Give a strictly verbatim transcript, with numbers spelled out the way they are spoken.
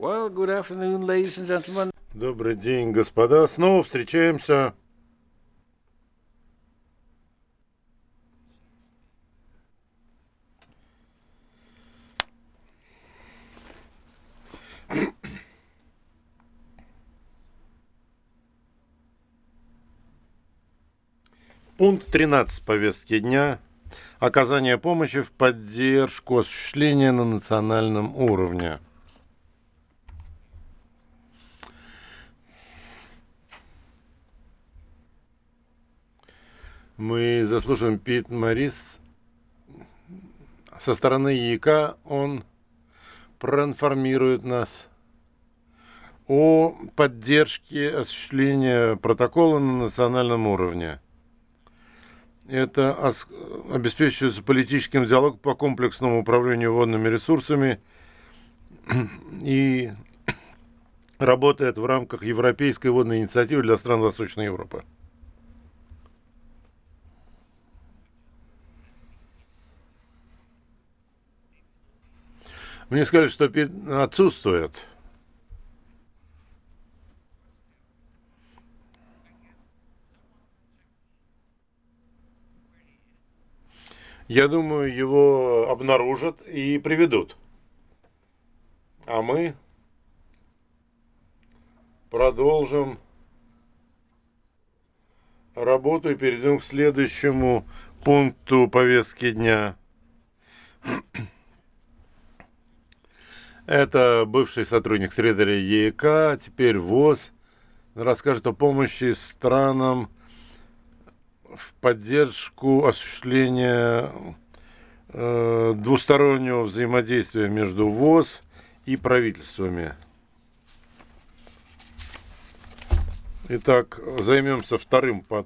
Well, good afternoon, ladies and gentlemen. Добрый день, господа. Снова встречаемся. Пункт тринадцать повестки дня. Оказание помощи в поддержку осуществления на национальном уровне. Мы заслушаем Пит Морис. Со стороны ЯИК он проинформирует нас о поддержке осуществления протокола на национальном уровне. Это обеспечивается политическим диалогом по комплексному управлению водными ресурсами и работает в рамках Европейской водной инициативы для стран Восточной Европы. Мне сказали, что отсутствует. Я думаю, его обнаружат и приведут. А мы продолжим работу и перейдем к следующему пункту повестки дня. Это бывший сотрудник секретаря ЕК, теперь ВОЗ, расскажет о помощи странам в поддержку осуществления э, двустороннего взаимодействия между ВОЗ и правительствами. Итак, займемся вторым